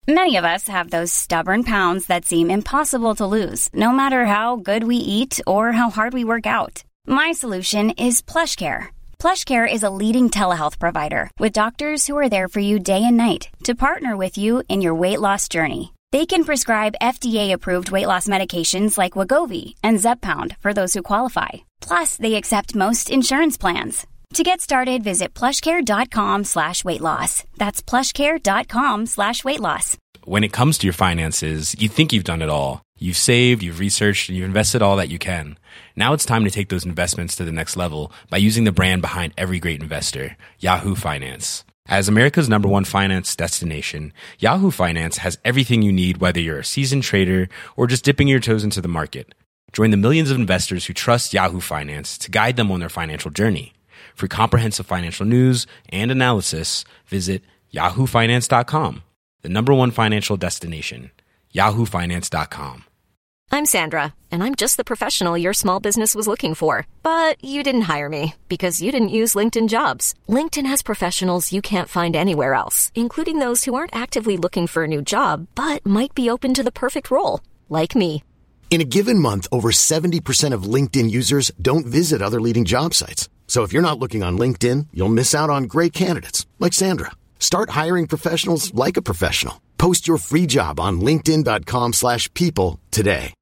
Many of us have those stubborn pounds that seem impossible to lose, no matter how good we eat or how hard we work out. My solution is PlushCare. PlushCare is a leading telehealth provider with doctors who are there for you day and night to partner with you in your weight loss journey. They can prescribe FDA-approved weight loss medications like Wegovy and Zepbound for those who qualify. Plus, they accept most insurance plans. To get started, visit plushcare.com/weightloss. That's plushcare.com/weightloss. When it comes to your finances, you think you've done it all. You've saved, you've researched, and you've invested all that you can. Now it's time to take those investments to the next level by using the brand behind every great investor, Yahoo Finance. As America's #1 finance destination, Yahoo Finance has everything you need, whether you're a seasoned trader or just dipping your toes into the market. Join the millions of investors who trust Yahoo Finance to guide them on their financial journey. For comprehensive financial news and analysis, visit yahoofinance.com, the #1 financial destination, yahoofinance.com. I'm Sandra, and I'm just the professional your small business was looking for. But you didn't hire me because you didn't use LinkedIn Jobs. LinkedIn has professionals you can't find anywhere else, including those who aren't actively looking for a new job, but might be open to the perfect role, like me. In a given month, over 70% of LinkedIn users don't visit other leading job sites. So if you're not looking on LinkedIn, you'll miss out on great candidates like Sandra. Start hiring professionals like a professional. Post your free job on linkedin.com/people today.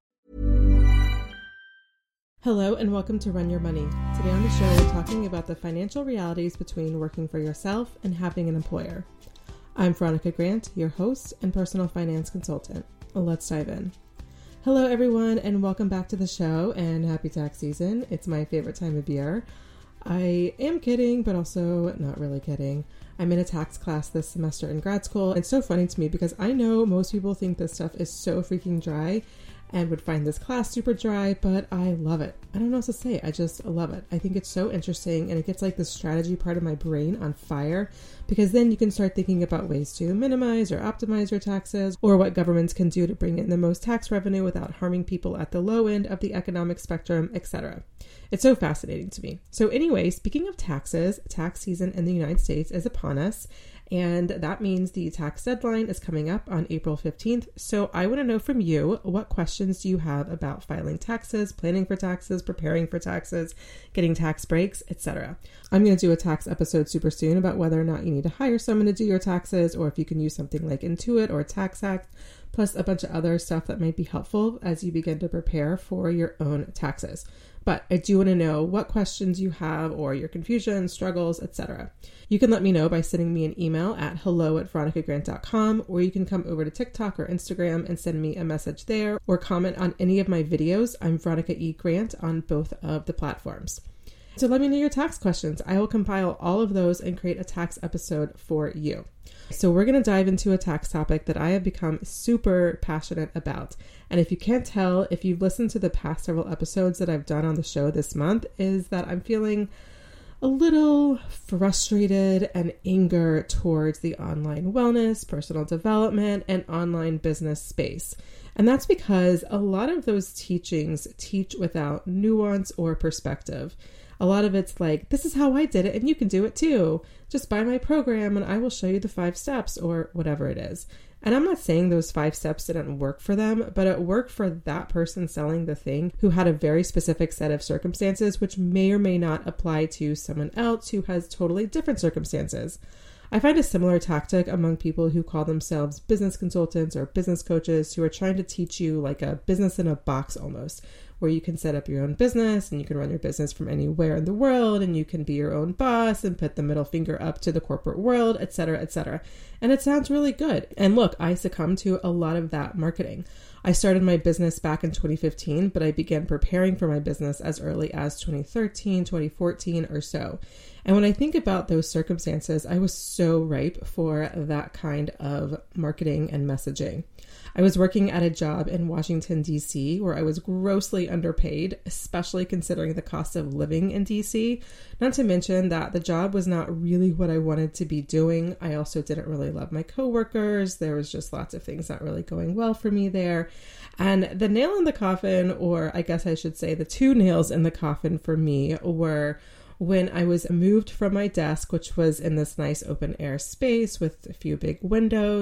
Hello and welcome to Run Your Money. Today on the show, we're talking about the financial realities between working for yourself and having an employer. I'm Veronica Grant, your host and personal finance consultant. Let's dive in. Hello everyone and welcome back to the show and happy tax season. It's my favorite time of year. I am kidding, but also not really kidding. I'm in a tax class this semester in grad school. It's so funny to me because I know most people think this stuff is so freaking dry and would find this class super dry, but I love it. I don't know what to say. I just love it. I think it's so interesting and it gets like the strategy part of my brain on fire because then you can start thinking about ways to minimize or optimize your taxes or what governments can do to bring in the most tax revenue without harming people at the low end of the economic spectrum, etc. It's so fascinating to me. So anyway, speaking of taxes, tax season in the United States is upon us. And that means the tax deadline is coming up on April 15th. So I want to know from you, what questions do you have about filing taxes, planning for taxes, preparing for taxes, getting tax breaks, etc. I'm going to do a tax episode super soon about whether or not you need to hire someone to do your taxes or if you can use something like Intuit or TaxAct, plus a bunch of other stuff that might be helpful as you begin to prepare for your own taxes. But I do want to know what questions you have or your confusion, struggles, etc. You can let me know by sending me an email at hello@veronicagrant.com, or you can come over to TikTok or Instagram and send me a message there or comment on any of my videos. I'm Veronica E. Grant on both of the platforms. So let me know your tax questions. I will compile all of those and create a tax episode for you. So we're going to dive into a tax topic that I have become super passionate about. And if you can't tell, if you've listened to the past several episodes that I've done on the show this month, is that I'm feeling a little frustrated and anger towards the online wellness, personal development, and online business space. And that's because a lot of those teachings teach without nuance or perspective. A lot of it's like, this is how I did it and you can do it too. Just buy my program and I will show you the 5 steps or whatever it is. And I'm not saying those 5 steps didn't work for them, but it worked for that person selling the thing who had a very specific set of circumstances, which may or may not apply to someone else who has totally different circumstances. I find a similar tactic among people who call themselves business consultants or business coaches who are trying to teach you like a business in a box almost, where you can set up your own business and you can run your business from anywhere in the world and you can be your own boss and put the middle finger up to the corporate world, etc., etc. And it sounds really good. And look, I succumbed to a lot of that marketing. I started my business back in 2015, but I began preparing for my business as early as 2013, 2014 or so. And when I think about those circumstances, I was so ripe for that kind of marketing and messaging. I was working at a job in Washington, D.C., where I was grossly underpaid, especially considering the cost of living in D.C. Not to mention that the job was not really what I wanted to be doing. I also didn't really love my coworkers. There was just lots of things not really going well for me there. And the nail in the coffin, or I guess I should say the 2 nails in the coffin for me, were when I was moved from my desk, which was in this nice open air space with a few big windows,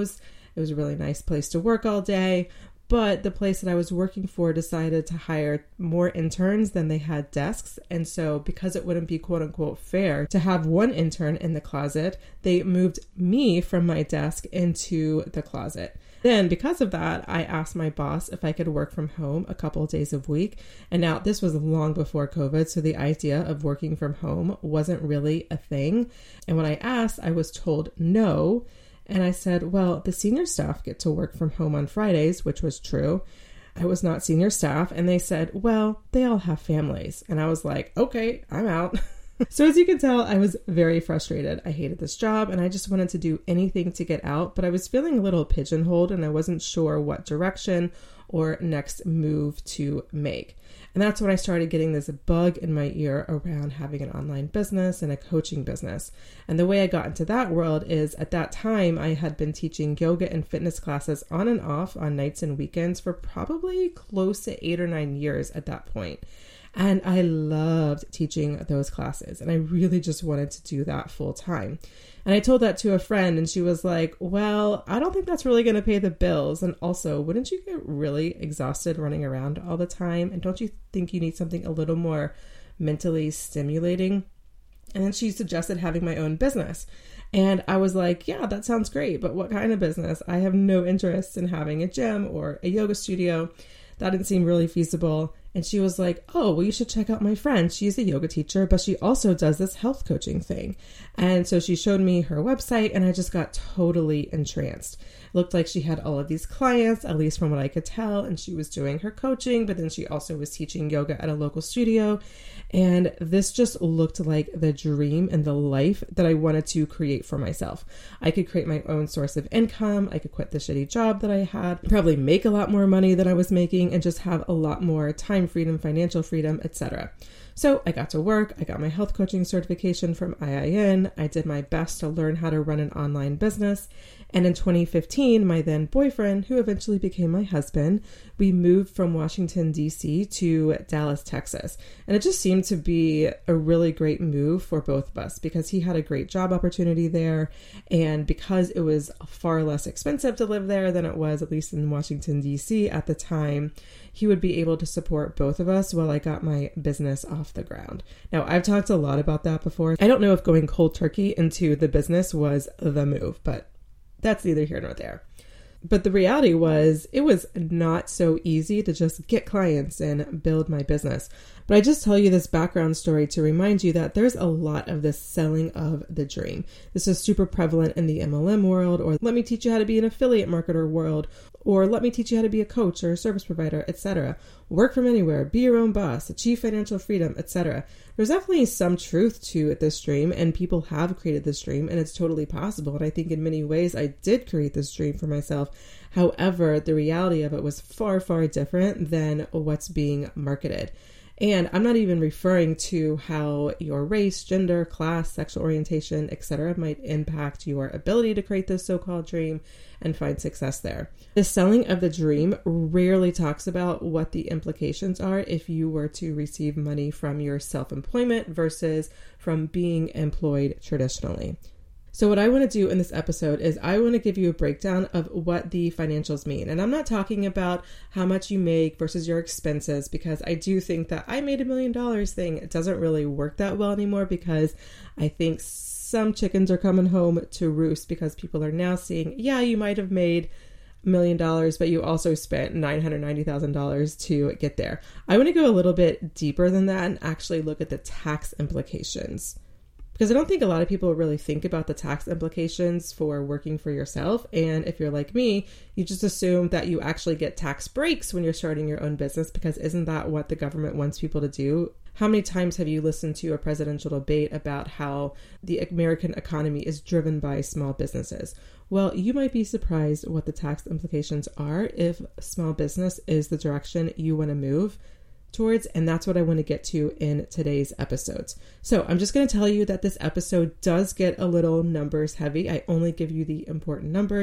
It was a really nice place to work all day. But the place that I was working for decided to hire more interns than they had desks. And so because it wouldn't be quote unquote fair to have one intern in the closet, they moved me from my desk into the closet. Then because of that, I asked my boss if I could work from home a couple of days a week. And now this was long before COVID, so the idea of working from home wasn't really a thing. And when I asked, I was told no. And I said, well, the senior staff get to work from home on Fridays, which was true. I was not senior staff. And they said, well, they all have families. And I was like, okay, I'm out. So as you can tell, I was very frustrated. I hated this job and I just wanted to do anything to get out, but I was feeling a little pigeonholed and I wasn't sure what direction or next move to make. And that's when I started getting this bug in my ear around having an online business and a coaching business. And the way I got into that world is at that time, I had been teaching yoga and fitness classes on and off on nights and weekends for probably close to 8 or 9 years at that point. And I loved teaching those classes and I really just wanted to do that full time. And I told that to a friend and she was like, well, I don't think that's really going to pay the bills. And also, wouldn't you get really exhausted running around all the time? And don't you think you need something a little more mentally stimulating? And then she suggested having my own business. And I was like, yeah, that sounds great. But what kind of business? I have no interest in having a gym or a yoga studio. That didn't seem really feasible. And she was like, oh, well, you should check out my friend. She's a yoga teacher, but she also does this health coaching thing. And so she showed me her website and I just got totally entranced. It looked like she had all of these clients, at least from what I could tell. And she was doing her coaching, but then she also was teaching yoga at a local studio. And this just looked like the dream and the life that I wanted to create for myself. I could create my own source of income. I could quit the shitty job that I had, probably make a lot more money than I was making, and just have a lot more time freedom, financial freedom, etc. So I got to work. I got my health coaching certification from IIN. I did my best to learn how to run an online business. And in 2015, my then boyfriend, who eventually became my husband, we moved from Washington, D.C. to Dallas, Texas. And it just seemed to be a really great move for both of us because he had a great job opportunity there. And because it was far less expensive to live there than it was, at least in Washington, D.C. at the time, he would be able to support both of us while I got my business off the ground. Now, I've talked a lot about that before. I don't know if going cold turkey into the business was the move, but that's neither here nor there. But the reality was it was not so easy to just get clients and build my business. But I just tell you this background story to remind you that there's a lot of this selling of the dream. This is super prevalent in the MLM world, or let me teach you how to be an affiliate marketer world, or let me teach you how to be a coach or a service provider, etc. Work from anywhere, be your own boss, achieve financial freedom, etc. There's definitely some truth to this dream, and people have created this dream, and it's totally possible. And I think in many ways I did create this dream for myself. However, the reality of it was far, far different than what's being marketed. And I'm not even referring to how your race, gender, class, sexual orientation, etc. might impact your ability to create this so-called dream and find success there. The selling of the dream rarely talks about what the implications are if you were to receive money from your self-employment versus from being employed traditionally. So what I want to do in this episode is I want to give you a breakdown of what the financials mean. And I'm not talking about how much you make versus your expenses, because I do think that I made $1 million thing. It doesn't really work that well anymore because I think some chickens are coming home to roost because people are now seeing, yeah, you might have made $1 million, but you also spent $990,000 to get there. I want to go a little bit deeper than that and actually look at the tax implications. Because I don't think a lot of people really think about the tax implications for working for yourself. And if you're like me, you just assume that you actually get tax breaks when you're starting your own business, because isn't that what the government wants people to do? How many times have you listened to a presidential debate about how the American economy is driven by small businesses? Well, you might be surprised what the tax implications are if small business is the direction you want to move towards, and that's what I want to get to in today's episodes. So I'm just going to tell you that this episode does get a little numbers heavy. I only give you the important numbers,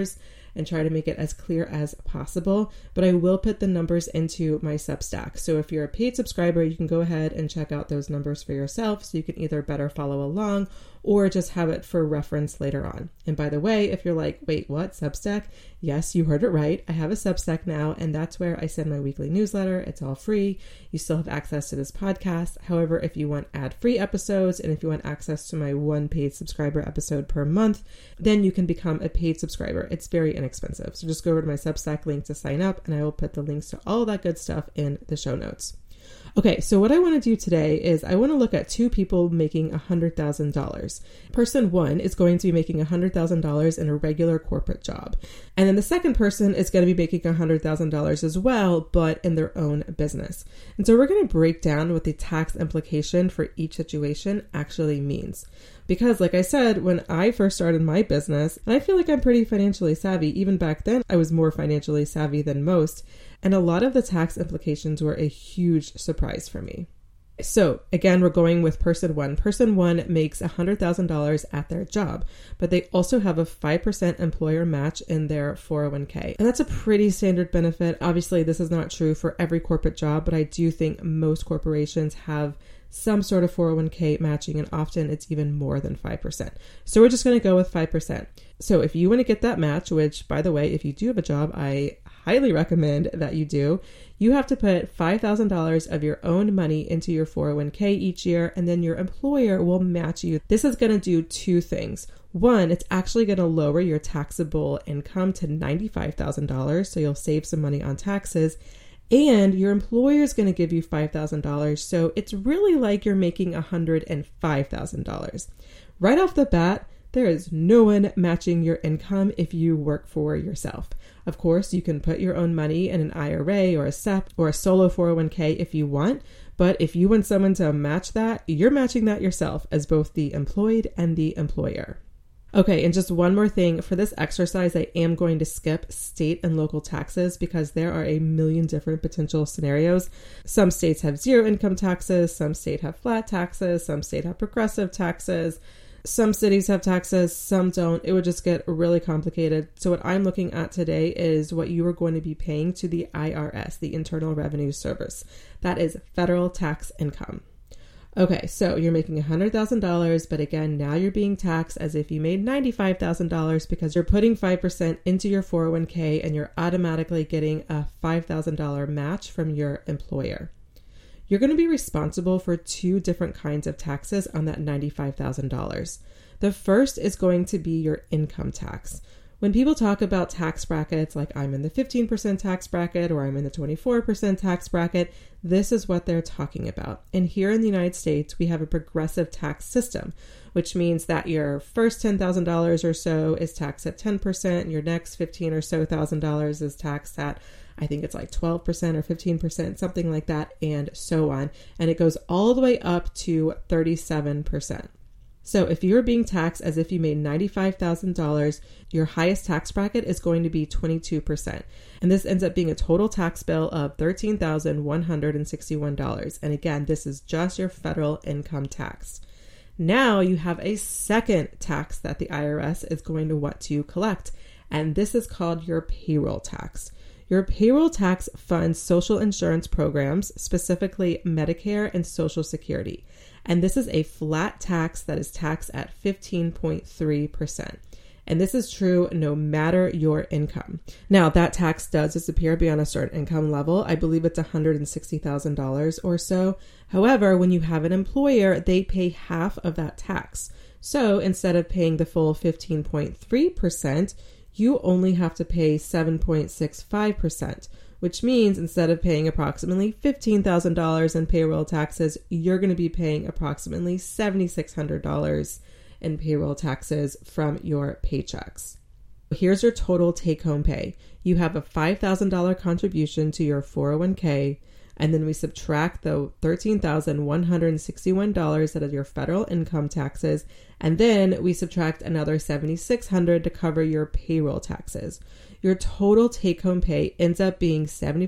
and try to make it as clear as possible, but I will put the numbers into my Substack. So if you're a paid subscriber, you can go ahead and check out those numbers for yourself so you can either better follow along or just have it for reference later on. And by the way, if you're like, wait, what, Substack? Yes, you heard it right. I have a Substack now, and that's where I send my weekly newsletter. It's all free. You still have access to this podcast. However, if you want ad-free episodes and if you want access to my one paid subscriber episode per month, then you can become a paid subscriber. It's very inexpensive. So just go over to my Substack link to sign up, and I will put the links to all that good stuff in the show notes. Okay, so what I want to do today is I want to look at two people making $100,000. Person one is going to be making $100,000 in a regular corporate job. And then the second person is going to be making $100,000 as well, but in their own business. And so we're going to break down what the tax implication for each situation actually means. Because like I said, when I first started my business, and I feel like I'm pretty financially savvy, even back then I was more financially savvy than most, and a lot of the tax implications were a huge surprise for me. So again, we're going with person one. Person one makes $100,000 at their job, but they also have a 5% employer match in their 401k. And that's a pretty standard benefit. Obviously, this is not true for every corporate job, but I do think most corporations have some sort of 401k matching, and often it's even more than 5%. So we're just going to go with 5%. So if you want to get that match, which by the way, if you do have a job, I highly recommend that you do, you have to put $5,000 of your own money into your 401k each year, and then your employer will match you. This is going to do two things. One, it's actually going to lower your taxable income to $95,000, so you'll save some money on taxes. And your employer is going to give you $5,000. So it's really like you're making $105,000. Right off the bat, there is no one matching your income if you work for yourself. Of course, you can put your own money in an IRA or a SEP or a solo 401k if you want. But if you want someone to match that, you're matching that yourself as both the employed and the employer. Okay, and just one more thing. For this exercise, I am going to skip state and local taxes because there are a million different potential scenarios. Some states have zero income taxes, some states have flat taxes, some states have progressive taxes, some cities have taxes, some don't. It would just get really complicated. So what I'm looking at today is what you are going to be paying to the IRS, the Internal Revenue Service. That is federal tax income. Okay, so you're making $100,000, but again, now you're being taxed as if you made $95,000 because you're putting 5% into your 401k and you're automatically getting a $5,000 match from your employer. You're going to be responsible for two different kinds of taxes on that $95,000. The first is going to be your income tax. When people talk about tax brackets, like I'm in the 15% tax bracket or I'm in the 24% tax bracket, this is what they're talking about. And here in the United States, we have a progressive tax system, which means that your first $10,000 or so is taxed at 10%, and your next $15,000 or so is taxed at, I think it's like 12% or 15%, something like that, and so on. And it goes all the way up to 37%. So if you're being taxed as if you made $95,000, your highest tax bracket is going to be 22%. And this ends up being a total tax bill of $13,161. And again, this is just your federal income tax. Now you have a second tax that the IRS is going to want to collect, and this is called your payroll tax. Your payroll tax funds social insurance programs, specifically Medicare and Social Security. And this is a flat tax that is taxed at 15.3%. And this is true no matter your income. Now, that tax does disappear beyond a certain income level. I believe it's $160,000 or so. However, when you have an employer, they pay half of that tax. So instead of paying the full 15.3%, you only have to pay 7.65%, which means instead of paying approximately $15,000 in payroll taxes, you're going to be paying approximately $7,600 in payroll taxes from your paychecks. Here's your total take-home pay. You have a $5,000 contribution to your 401k, and then we subtract the $13,161 that are your federal income taxes, and then we subtract another $7,600 to cover your payroll taxes. Your total take-home pay ends up being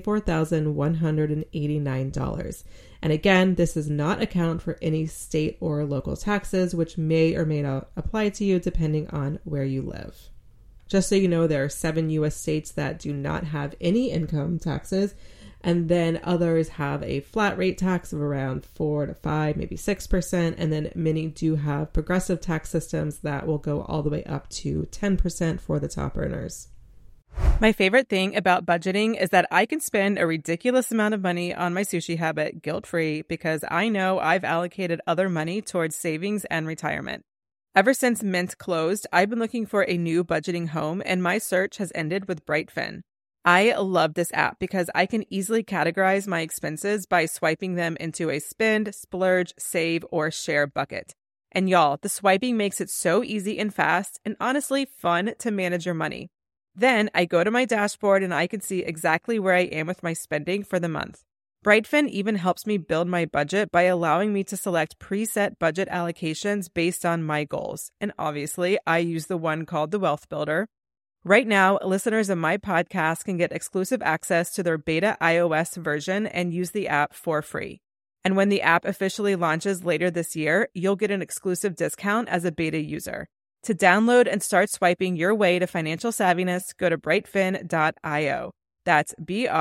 $74,189. And again, this does not account for any state or local taxes, which may or may not apply to you depending on where you live. Just so you know, there are 7 U.S. states that do not have any income taxes, and then others have a flat rate tax of around 4 to 5, maybe 6%, and then many do have progressive tax systems that will go all the way up to 10% for the top earners. My favorite thing about budgeting is that I can spend a ridiculous amount of money on my sushi habit guilt-free because I know I've allocated other money towards savings and retirement. Ever since Mint closed, I've been looking for a new budgeting home, and my search has ended with Brightfin. I love this app because I can easily categorize my expenses by swiping them into a spend, splurge, save, or share bucket. And y'all, the swiping makes it so easy and fast and honestly fun to manage your money. Then I go to my dashboard and I can see exactly where I am with my spending for the month. Brightfin even helps me build my budget by allowing me to select preset budget allocations based on my goals. And obviously, I use the one called the Wealth Builder. Right now, listeners of my podcast can get exclusive access to their beta iOS version and use the app for free. And when the app officially launches later this year, you'll get an exclusive discount as a beta user. To download and start swiping your way to financial savviness, go to brightfin.io. That's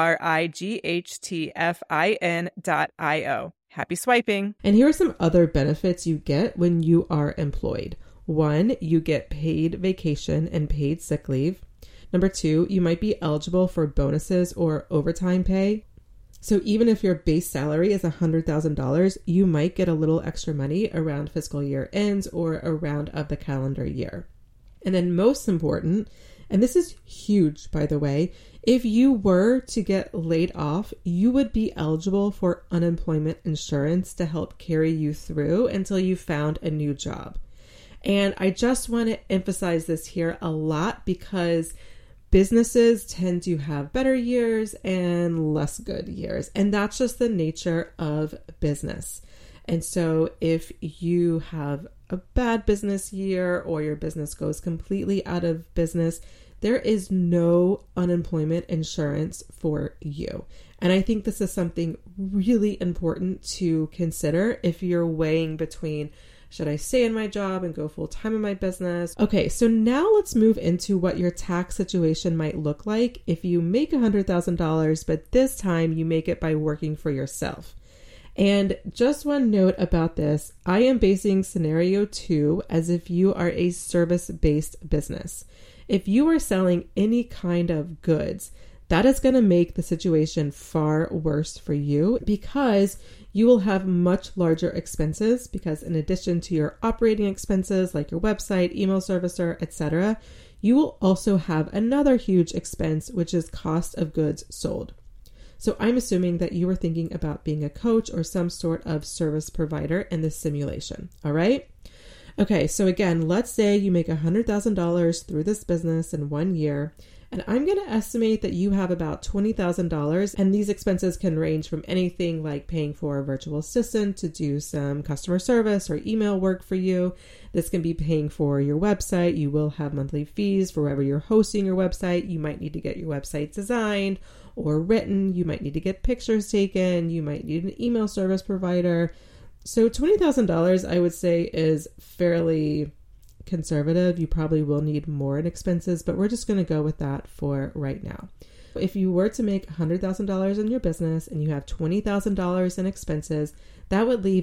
BRIGHTFIN.io. Happy swiping. And here are some other benefits you get when you are employed. 1, you get paid vacation and paid sick leave. Number 2, you might be eligible for bonuses or overtime pay. So even if your base salary is $100,000, you might get a little extra money around fiscal year ends or around of the calendar year. And then most important, and this is huge, by the way, if you were to get laid off, you would be eligible for unemployment insurance to help carry you through until you found a new job. And I just want to emphasize this here a lot because businesses tend to have better years and less good years. And that's just the nature of business. And so if you have a bad business year or your business goes completely out of business, there is no unemployment insurance for you. And I think this is something really important to consider if you're weighing between, should I stay in my job and go full time in my business? Okay, so now let's move into what your tax situation might look like if you make $100,000, but this time you make it by working for yourself. And just one note about this, I am basing scenario 2 as if you are a service-based business. If you are selling any kind of goods, that is going to make the situation far worse for you because you will have much larger expenses because in addition to your operating expenses like your website, email servicer, etc., you will also have another huge expense, which is cost of goods sold. So I'm assuming that you were thinking about being a coach or some sort of service provider in this simulation. All right? Okay, so again, let's say you make $100,000 through this business in 1 year, and I'm going to estimate that you have about $20,000, and these expenses can range from anything like paying for a virtual assistant to do some customer service or email work for you. This can be paying for your website. You will have monthly fees for wherever you're hosting your website. You might need to get your website designed or written. You might need to get pictures taken. You might need an email service provider. So $20,000, I would say, is fairly conservative. You probably will need more in expenses, but we're just going to go with that for right now. If you were to make $100,000 in your business and you have $20,000 in expenses, that would leave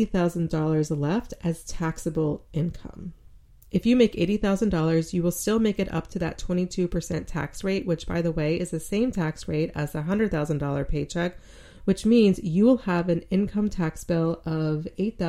$80,000 left as taxable income. If you make $80,000, you will still make it up to that 22% tax rate, which, by the way, is the same tax rate as the $100,000 paycheck, which means you will have an income tax bill of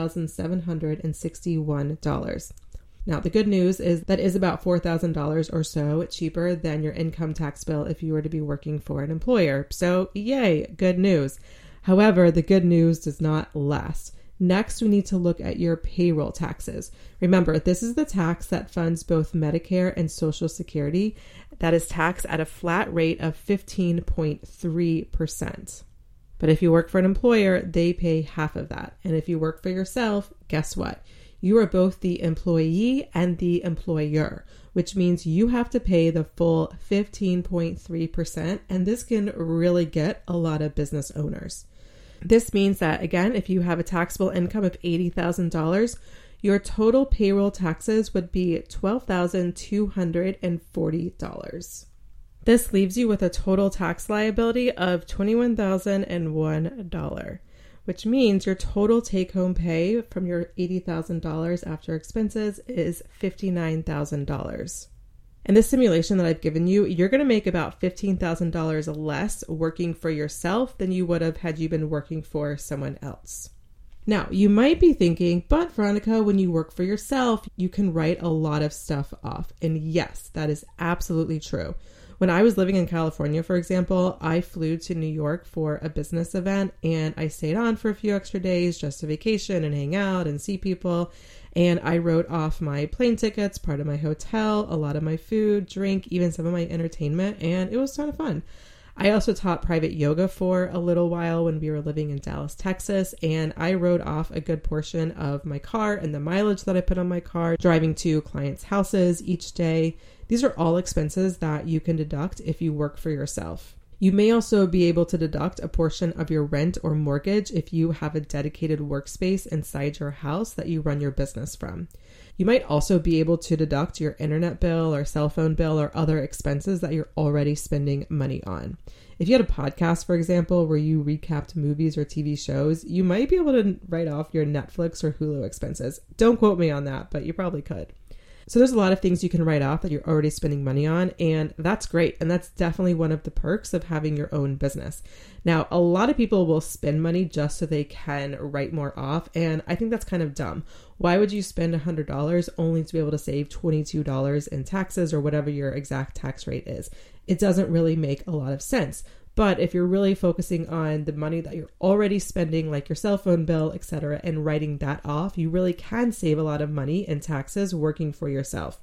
$8,761. Now, the good news is that is about $4,000 or so cheaper than your income tax bill if you were to be working for an employer. So, yay, good news. However, the good news does not last. Next, we need to look at your payroll taxes. Remember, this is the tax that funds both Medicare and Social Security. That is taxed at a flat rate of 15.3%. But if you work for an employer, they pay half of that. And if you work for yourself, guess what? You are both the employee and the employer, which means you have to pay the full 15.3%. And this can really get a lot of business owners. This means that, again, if you have a taxable income of $80,000, your total payroll taxes would be $12,240. This leaves you with a total tax liability of $21,001, which means your total take-home pay from your $80,000 after expenses is $59,000. In this simulation that I've given you, you're going to make about $15,000 less working for yourself than you would have had you been working for someone else. Now, you might be thinking, but Veronica, when you work for yourself, you can write a lot of stuff off. And yes, that is absolutely true. When I was living in California, for example, I flew to New York for a business event and I stayed on for a few extra days just to vacation and hang out and see people. And I wrote off my plane tickets, part of my hotel, a lot of my food, drink, even some of my entertainment, and it was a ton of fun. I also taught private yoga for a little while when we were living in Dallas, Texas, and I wrote off a good portion of my car and the mileage that I put on my car, driving to clients' houses each day. These are all expenses that you can deduct if you work for yourself. You may also be able to deduct a portion of your rent or mortgage if you have a dedicated workspace inside your house that you run your business from. You might also be able to deduct your internet bill or cell phone bill or other expenses that you're already spending money on. If you had a podcast, for example, where you recapped movies or TV shows, you might be able to write off your Netflix or Hulu expenses. Don't quote me on that, but you probably could. So there's a lot of things you can write off that you're already spending money on, and that's great. And that's definitely one of the perks of having your own business. Now, a lot of people will spend money just so they can write more off, and I think that's kind of dumb. Why would you spend $100 only to be able to save $22 in taxes or whatever your exact tax rate is? It doesn't really make a lot of sense. But if you're really focusing on the money that you're already spending, like your cell phone bill, etc., and writing that off, you really can save a lot of money in taxes working for yourself.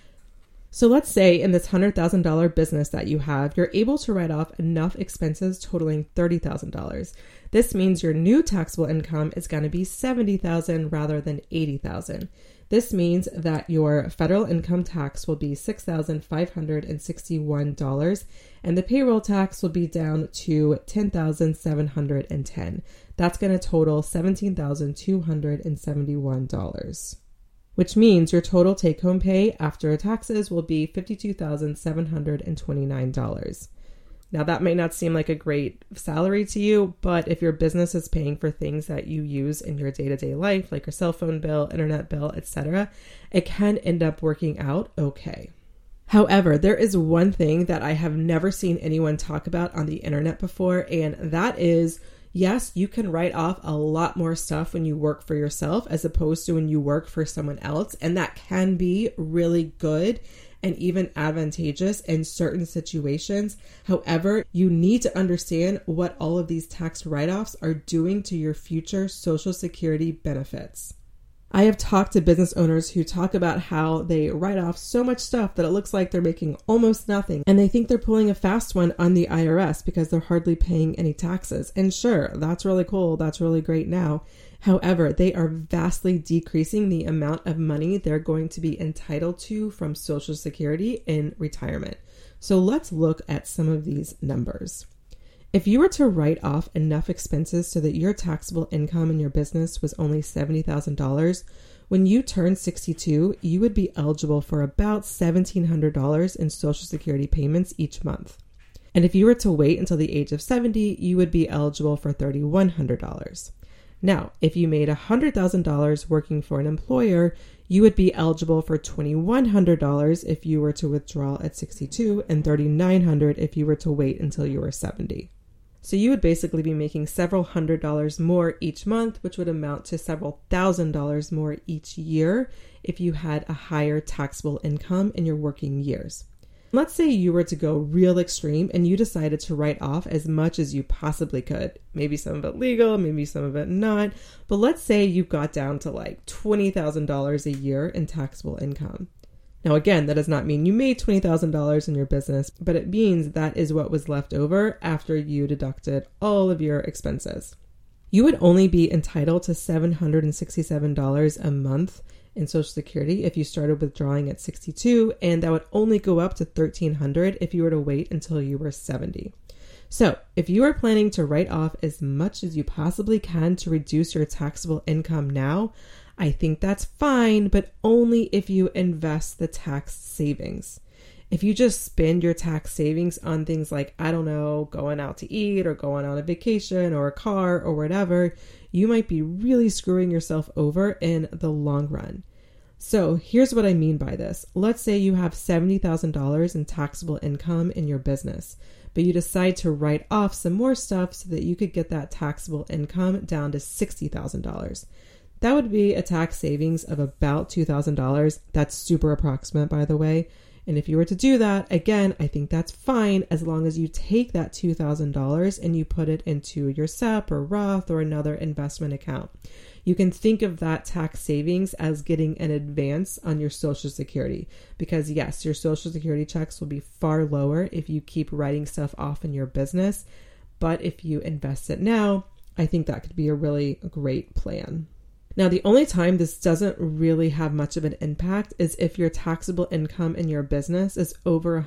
So let's say in this $100,000 business that you have, you're able to write off enough expenses totaling $30,000. This means your new taxable income is going to be $70,000 rather than $80,000. This means that your federal income tax will be $6,561 and the payroll tax will be down to $10,710. That's going to total $17,271, which means your total take-home pay after taxes will be $52,729. Now, that might not seem like a great salary to you, but if your business is paying for things that you use in your day-to-day life, like your cell phone bill, internet bill, etc., it can end up working out okay. However, there is one thing that I have never seen anyone talk about on the internet before, and that is, yes, you can write off a lot more stuff when you work for yourself as opposed to when you work for someone else, and that can be really good and even advantageous in certain situations. However, you need to understand what all of these tax write-offs are doing to your future Social Security benefits. I have talked to business owners who talk about how they write off so much stuff that it looks like they're making almost nothing, and they think they're pulling a fast one on the IRS because they're hardly paying any taxes. And sure, that's really cool, that's really great now. However, they are vastly decreasing the amount of money they're going to be entitled to from Social Security in retirement. So let's look at some of these numbers. If you were to write off enough expenses so that your taxable income in your business was only $70,000, when you turn 62, you would be eligible for about $1,700 in Social Security payments each month. And if you were to wait until the age of 70, you would be eligible for $3,100. Now, if you made $100,000 working for an employer, you would be eligible for $2,100 if you were to withdraw at 62 and $3,900 if you were to wait until you were 70. So you would basically be making several $100s more each month, which would amount to several $1,000s more each year if you had a higher taxable income in your working years. Let's say you were to go real extreme and you decided to write off as much as you possibly could. Maybe some of it legal, maybe some of it not. But let's say you got down to like $20,000 a year in taxable income. Now, again, that does not mean you made $20,000 in your business, but it means that is what was left over after you deducted all of your expenses. You would only be entitled to $767 a month in Social Security if you started withdrawing at 62, and that would only go up to $1,300 if you were to wait until you were 70. So if you are planning to write off as much as you possibly can to reduce your taxable income now, I think that's fine, but only if you invest the tax savings. If you just spend your tax savings on things like, I don't know, going out to eat or going on a vacation or a car or whatever, you might be really screwing yourself over in the long run. So here's what I mean by this. Let's say you have $70,000 in taxable income in your business, but you decide to write off some more stuff so that you could get that taxable income down to $60,000. That would be a tax savings of about $2,000. That's super approximate, by the way. And if you were to do that, again, I think that's fine as long as you take that $2,000 and you put it into your SEP or Roth or another investment account. You can think of that tax savings as getting an advance on your Social Security because yes, your Social Security checks will be far lower if you keep writing stuff off in your business. But if you invest it now, I think that could be a really great plan. Now, the only time this doesn't really have much of an impact is if your taxable income in your business is over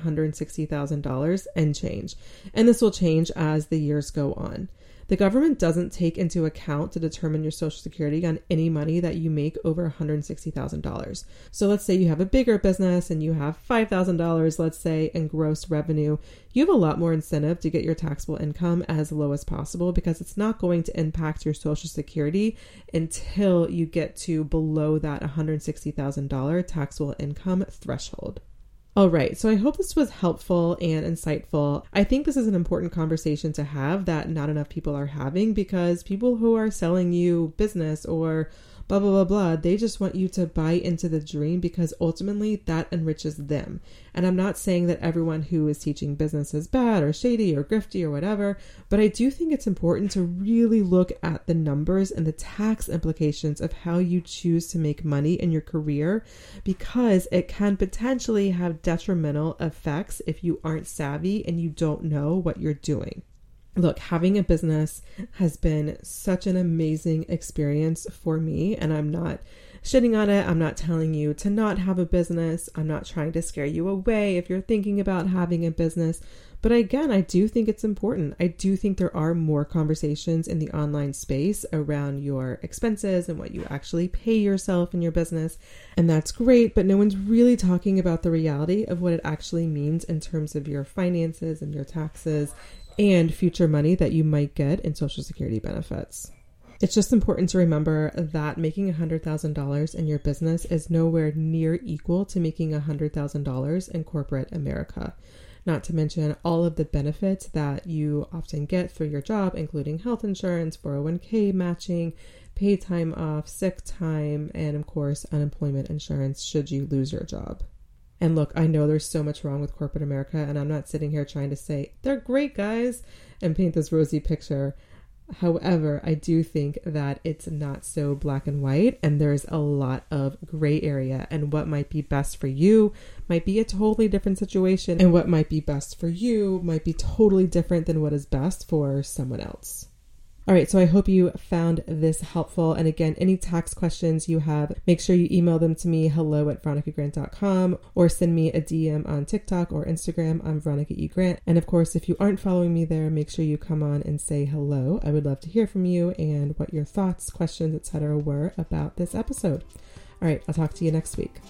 $160,000 and change. And this will change as the years go on. The government doesn't take into account to determine your Social Security on any money that you make over $160,000. So let's say you have a bigger business and you have $5,000, let's say, in gross revenue. You have a lot more incentive to get your taxable income as low as possible because it's not going to impact your Social Security until you get to below that $160,000 taxable income threshold. All right, so I hope this was helpful and insightful. I think this is an important conversation to have that not enough people are having because people who are selling you business or blah, blah, blah, blah, they just want you to buy into the dream because ultimately that enriches them. And I'm not saying that everyone who is teaching business is bad or shady or grifty or whatever, but I do think it's important to really look at the numbers and the tax implications of how you choose to make money in your career because it can potentially have detrimental effects if you aren't savvy and you don't know what you're doing. Look, having a business has been such an amazing experience for me, and I'm not shitting on it. I'm not telling you to not have a business. I'm not trying to scare you away if you're thinking about having a business. But again, I do think it's important. I do think there are more conversations in the online space around your expenses and what you actually pay yourself in your business. And that's great, but no one's really talking about the reality of what it actually means in terms of your finances and your taxes and future money that you might get in Social Security benefits. It's just important to remember that making $100,000 in your business is nowhere near equal to making $100,000 in corporate America. Not to mention all of the benefits that you often get through your job, including health insurance, 401k matching, paid time off, sick time, and of course, unemployment insurance should you lose your job. And look, I know there's so much wrong with corporate America, and I'm not sitting here trying to say, they're great guys, and paint this rosy picture. However, I do think that it's not so black and white, and there's a lot of gray area, and what might be best for you might be a totally different situation, and what might be best for you might be totally different than what is best for someone else. All right, so I hope you found this helpful. And again, any tax questions you have, make sure you email them to me, hello@veronicagrant.com, or send me a DM on TikTok or Instagram. I'm Veronica E. Grant. And of course, if you aren't following me there, make sure you come on and say hello. I would love to hear from you and what your thoughts, questions, etc. were about this episode. All right, I'll talk to you next week.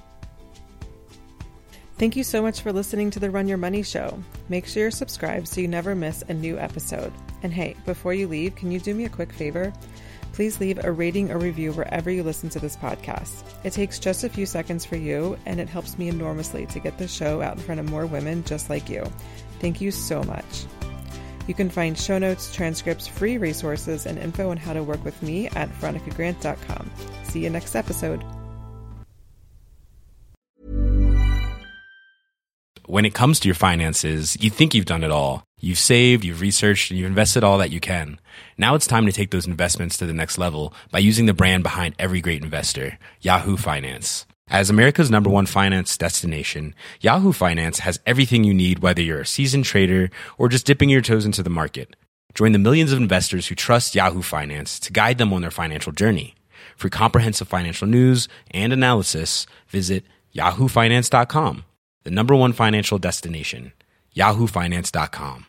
Thank you so much for listening to the Run Your Money Show. Make sure you're subscribed so you never miss a new episode. And hey, before you leave, can you do me a quick favor? Please leave a rating or review wherever you listen to this podcast. It takes just a few seconds for you, and it helps me enormously to get the show out in front of more women just like you. Thank you so much. You can find show notes, transcripts, free resources, and info on how to work with me at veronicagrant.com. See you next episode. When it comes to your finances, you think you've done it all. You've saved, you've researched, and you've invested all that you can. Now it's time to take those investments to the next level by using the brand behind every great investor, Yahoo Finance. As America's #1 finance destination, Yahoo Finance has everything you need, whether you're a seasoned trader or just dipping your toes into the market. Join the millions of investors who trust Yahoo Finance to guide them on their financial journey. For comprehensive financial news and analysis, visit yahoofinance.com. The #1 financial destination, yahoofinance.com.